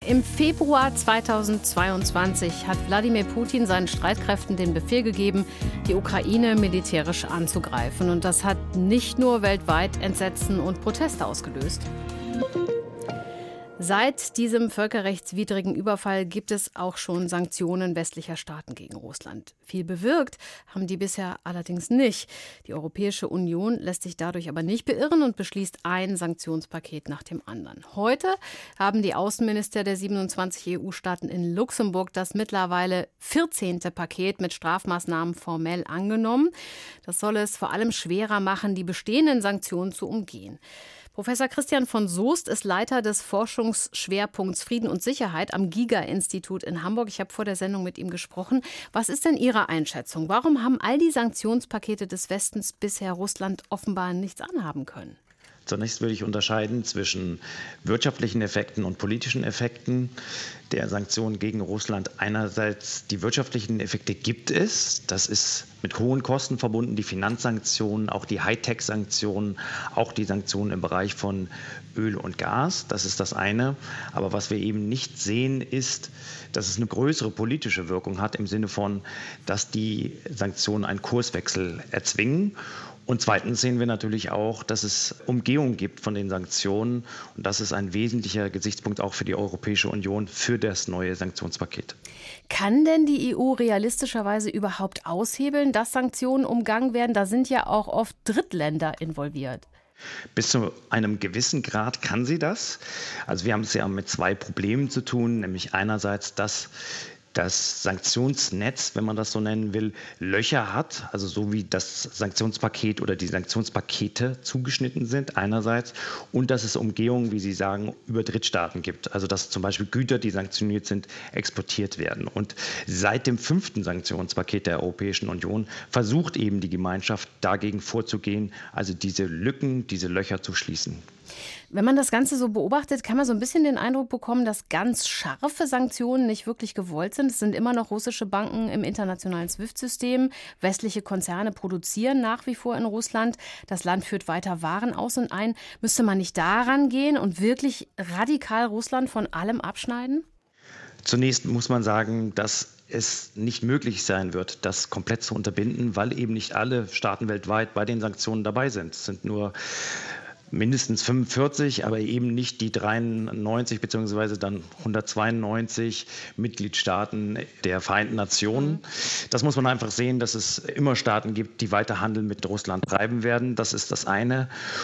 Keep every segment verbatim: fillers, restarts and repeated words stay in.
Im Februar zweitausendzweiundzwanzig hat Wladimir Putin seinen Streitkräften den Befehl gegeben, die Ukraine militärisch anzugreifen. Und das hat nicht nur weltweit Entsetzen und Proteste ausgelöst. Seit diesem völkerrechtswidrigen Überfall gibt es auch schon Sanktionen westlicher Staaten gegen Russland. Viel bewirkt haben die bisher allerdings nicht. Die Europäische Union lässt sich dadurch aber nicht beirren und beschließt ein Sanktionspaket nach dem anderen. Heute haben die Außenminister der siebenundzwanzig E U-Staaten in Luxemburg das mittlerweile vierzehnte Paket mit Strafmaßnahmen formell angenommen. Das soll es vor allem schwerer machen, die bestehenden Sanktionen zu umgehen. Professor Christian von Soest ist Leiter des Forschungsschwerpunkts Frieden und Sicherheit am Giga-Institut in Hamburg. Ich habe vor der Sendung mit ihm gesprochen. Was ist denn Ihre Einschätzung? Warum haben all die Sanktionspakete des Westens bisher Russland offenbar nichts anhaben können? Zunächst würde ich unterscheiden zwischen wirtschaftlichen Effekten und politischen Effekten der Sanktionen gegen Russland. Einerseits die wirtschaftlichen Effekte gibt es. Das ist mit hohen Kosten verbunden, die Finanzsanktionen, auch die Hightech-Sanktionen, auch die Sanktionen im Bereich von Öl und Gas. Das ist das eine. Aber was wir eben nicht sehen, ist, dass es eine größere politische Wirkung hat im Sinne von, dass die Sanktionen einen Kurswechsel erzwingen. Und zweitens sehen wir natürlich auch, dass es Umgehung gibt von den Sanktionen. Und das ist ein wesentlicher Gesichtspunkt auch für die Europäische Union für das neue Sanktionspaket. Kann denn die E U realistischerweise überhaupt aushebeln, dass Sanktionen umgangen werden? Da sind ja auch oft Drittländer involviert. Bis zu einem gewissen Grad kann sie das. Also wir haben es ja mit zwei Problemen zu tun, nämlich einerseits, dass das Sanktionsnetz, wenn man das so nennen will, Löcher hat, also so wie das Sanktionspaket oder die Sanktionspakete zugeschnitten sind einerseits und dass es Umgehungen, wie Sie sagen, über Drittstaaten gibt. Also dass zum Beispiel Güter, die sanktioniert sind, exportiert werden. Und seit dem fünften Sanktionspaket der Europäischen Union versucht eben die Gemeinschaft dagegen vorzugehen, also diese Lücken, diese Löcher zu schließen. Wenn man das Ganze so beobachtet, kann man so ein bisschen den Eindruck bekommen, dass ganz scharfe Sanktionen nicht wirklich gewollt sind. Es sind immer noch russische Banken im internationalen SWIFT-System. Westliche Konzerne produzieren nach wie vor in Russland. Das Land führt weiter Waren aus und ein. Müsste man nicht daran gehen und wirklich radikal Russland von allem abschneiden? Zunächst muss man sagen, dass es nicht möglich sein wird, das komplett zu unterbinden, weil eben nicht alle Staaten weltweit bei den Sanktionen dabei sind. Es sind nur mindestens fünfundvierzig, aber eben nicht die dreiundneunzig bzw. dann hundertzweiundneunzig Mitgliedstaaten der Vereinten Nationen. Das muss man einfach sehen, dass es immer Staaten gibt, die weiter Handel mit Russland treiben werden. Das ist das eine.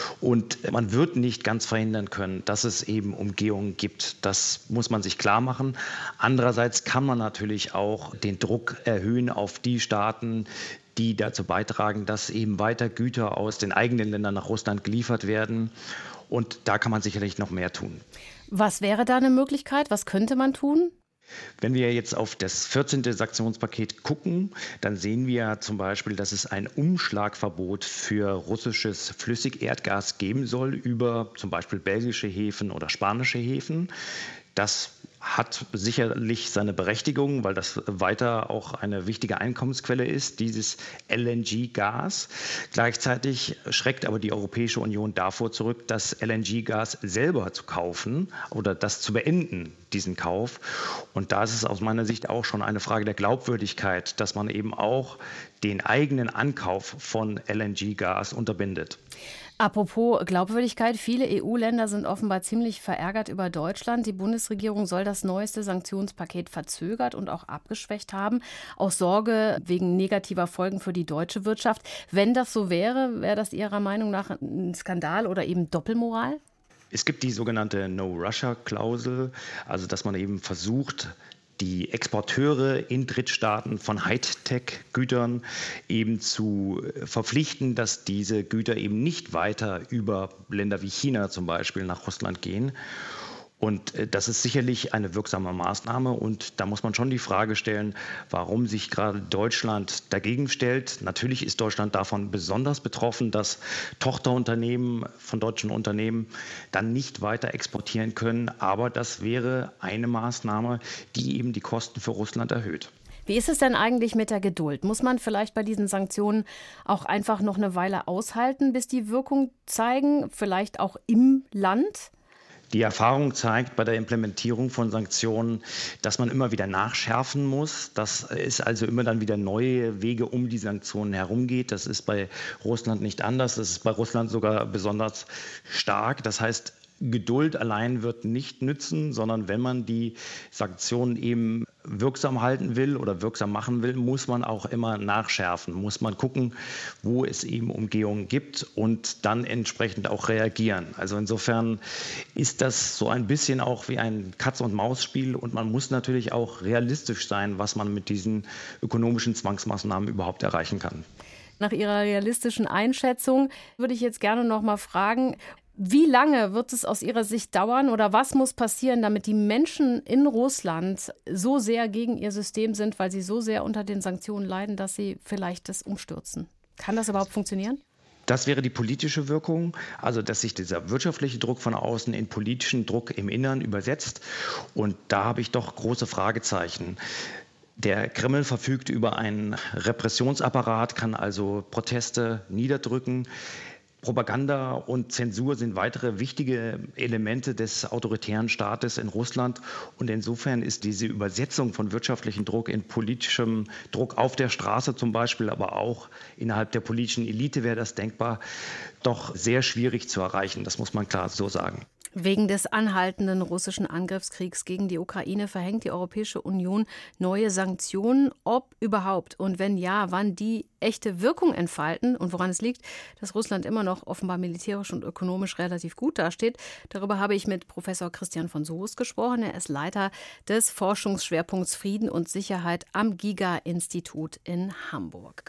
Und man wird nicht ganz verhindern können, dass es eben Umgehungen gibt. Das muss man sich klar machen. Andererseits kann man natürlich auch den Druck erhöhen auf die Staaten, die dazu beitragen, dass eben weiter Güter aus den eigenen Ländern nach Russland geliefert werden. Und da kann man sicherlich noch mehr tun. Was wäre da eine Möglichkeit? Was könnte man tun? Wenn wir jetzt auf das vierzehnte Sanktionspaket gucken, dann sehen wir zum Beispiel, dass es ein Umschlagverbot für russisches Flüssigerdgas geben soll über zum Beispiel belgische Häfen oder spanische Häfen. Das hat sicherlich seine Berechtigung, weil das weiter auch eine wichtige Einkommensquelle ist, dieses L N G-Gas. Gleichzeitig schreckt aber die Europäische Union davor zurück, das L N G-Gas selber zu kaufen oder das zu beenden, diesen Kauf. Und da ist es aus meiner Sicht auch schon eine Frage der Glaubwürdigkeit, dass man eben auch den eigenen Ankauf von L N G-Gas unterbindet. Apropos Glaubwürdigkeit, viele E U-Länder sind offenbar ziemlich verärgert über Deutschland. Die Bundesregierung soll das neueste Sanktionspaket verzögert und auch abgeschwächt haben, aus Sorge wegen negativer Folgen für die deutsche Wirtschaft. Wenn das so wäre, wäre das Ihrer Meinung nach ein Skandal oder eben Doppelmoral? Es gibt die sogenannte No-Russia-Klausel, also dass man eben versucht, die Exporteure in Drittstaaten von Hightech-Gütern eben zu verpflichten, dass diese Güter eben nicht weiter über Länder wie China zum Beispiel nach Russland gehen. Und das ist sicherlich eine wirksame Maßnahme. Und da muss man schon die Frage stellen, warum sich gerade Deutschland dagegen stellt. Natürlich ist Deutschland davon besonders betroffen, dass Tochterunternehmen von deutschen Unternehmen dann nicht weiter exportieren können. Aber das wäre eine Maßnahme, die eben die Kosten für Russland erhöht. Wie ist es denn eigentlich mit der Geduld? Muss man vielleicht bei diesen Sanktionen auch einfach noch eine Weile aushalten, bis die Wirkung zeigen, vielleicht auch im Land? Die Erfahrung zeigt bei der Implementierung von Sanktionen, dass man immer wieder nachschärfen muss, dass es also immer dann wieder neue Wege um die Sanktionen herumgeht. Das ist bei Russland nicht anders, das ist bei Russland sogar besonders stark. Das heißt, Geduld allein wird nicht nützen, sondern wenn man die Sanktionen eben wirksam halten will oder wirksam machen will, muss man auch immer nachschärfen, muss man gucken, wo es eben Umgehungen gibt und dann entsprechend auch reagieren. Also insofern ist das so ein bisschen auch wie ein Katz-und-Maus-Spiel und man muss natürlich auch realistisch sein, was man mit diesen ökonomischen Zwangsmaßnahmen überhaupt erreichen kann. Nach Ihrer realistischen Einschätzung würde ich jetzt gerne noch mal fragen, wie lange wird es aus Ihrer Sicht dauern oder was muss passieren, damit die Menschen in Russland so sehr gegen ihr System sind, weil sie so sehr unter den Sanktionen leiden, dass sie vielleicht das umstürzen? Kann das überhaupt funktionieren? Das wäre die politische Wirkung, also dass sich dieser wirtschaftliche Druck von außen in politischen Druck im Innern übersetzt. Und da habe ich doch große Fragezeichen. Der Kreml verfügt über einen Repressionsapparat, kann also Proteste niederdrücken. Propaganda und Zensur sind weitere wichtige Elemente des autoritären Staates in Russland. Und insofern ist diese Übersetzung von wirtschaftlichem Druck in politischem Druck auf der Straße zum Beispiel, aber auch innerhalb der politischen Elite wäre das denkbar, doch sehr schwierig zu erreichen. Das muss man klar so sagen. Wegen des anhaltenden russischen Angriffskriegs gegen die Ukraine verhängt die Europäische Union neue Sanktionen. Ob überhaupt und wenn ja, wann die echte Wirkung entfalten und woran es liegt, dass Russland immer noch offenbar militärisch und ökonomisch relativ gut dasteht. Darüber habe ich mit Professor Christian von Soest gesprochen. Er ist Leiter des Forschungsschwerpunkts Frieden und Sicherheit am Giga-Institut in Hamburg.